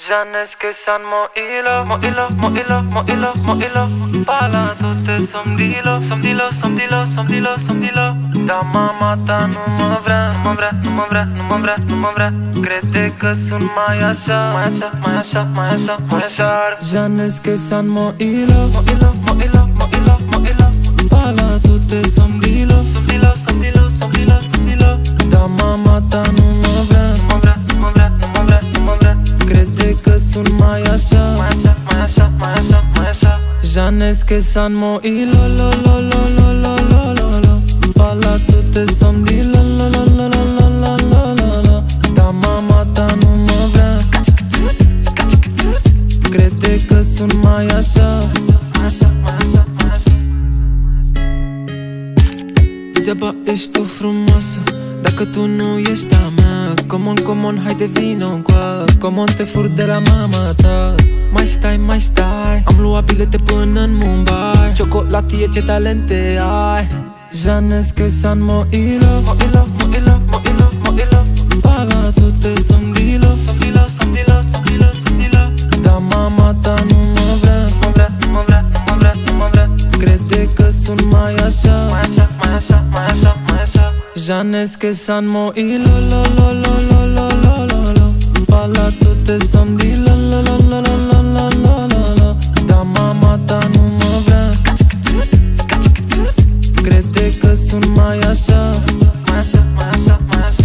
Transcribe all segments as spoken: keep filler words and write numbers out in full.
Janes que san mo ilo, mo ilo, mo ilo, mo ilo, mo ilo. Pala tu te somdilo, somdilo, somdilo, somdilo, somdilo. Da mama ta nu mă vrea, nu mă vrea, nu mă vrea, nu mă vrea, nu mă vrea. Crede că sunt mai așa, mai așa, mai așa, mai așa, mai așa. Janes que san mo ilo, mo ilo, mo ilo, mo ilo, mo ilo. Pala tu te somdilo, somdilo, somdilo, somdilo, somdilo. Da mama ta nu mă vrea, nu mă vrea, nu mă vrea, nu mă vrea, nu mă vrea. Crede că sunt mai așa, mai așa, mai așa, mai așa, mai așa. Janes que san mo ilo, lo, lo, lo, lo, lo, lo, lo, lo. Pala tu te somdilo, lo, lo, lo, lo, lo, lo, lo, lo, lo. Da mama ta nu mă vrea, crede că sunt mai așa, mai așa, mai așa, mai așa. Degeaba ești tu frumoasă dacă tu nu ești a mea. Come on, come on, haide vino încoa. Come on, te fur de la mama ta. Mai stai, mai stai, am luat bilete până în Mumbai. Ciocolatie, ce talente ai. Janes que san mo ilo, mo ilo, mo ilo, mo ilo, mo ilo. Pala tu te somdilo, somdilo, somdilo, somdilo, somdilo. Da mama ta nu mă vrea, nu mă vrea, nu mă vrea, nu mă vrea, nu mă vrea. Crede că sunt mai așa, mai așa, mai așa, mai așa, mai așa. Janes que san mo ilo, lo, lo, lo, lo, lo, lo, lo, lo. Pala tu te somdilo, lo, lo, lo, lo, lo, lo, lo, lo, lo. Da mama ta nu mă vrea, crede că sunt mai așa, mai așa, mai așa, mai așa.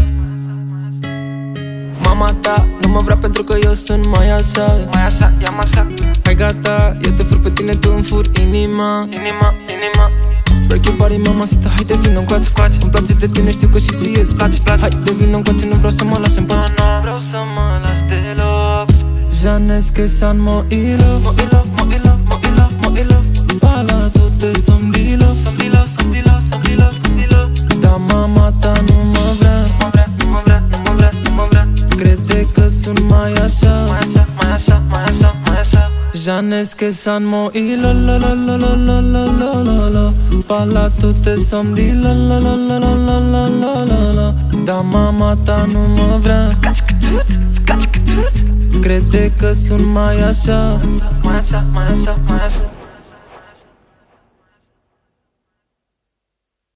Mama ta nu mă vrea pentru că eu sunt mai așa, mai așa, i-am așa. Hai gata, eu te fur pe tine, tu îmi fur inima, inima, inima. Break your body, mamacita, hai de vină încoace. Îmi place de tine, știu că și ție îți place. Hai de vină încoace, nu vreau să mă lași în pace. Nu vreau să mă lași deloc. Janes que san mo ilo, mo ilo, mo ilo, mo ilo, mo ilo. Pala tu te somdilo, somdilo, somdilo, somdilo, somdilo. Da mama ta nu mă vrea, nu mă vrea, nu mă vrea, nu mă vrea, nu mă vrea. Crede că sunt mai așa, mai așa, mai așa, mai așa, mai așa. Janes que san mo ilo, lo, lo, lo, lo, lo, lo, lo, lo, lo. Pala tu te somdilo, lo, lo, lo, lo, lo, lo, lo, lo, lo. Da mama ta nu mă vrea, crede că sunt mai așa, mai așa, mai așa, mai așa.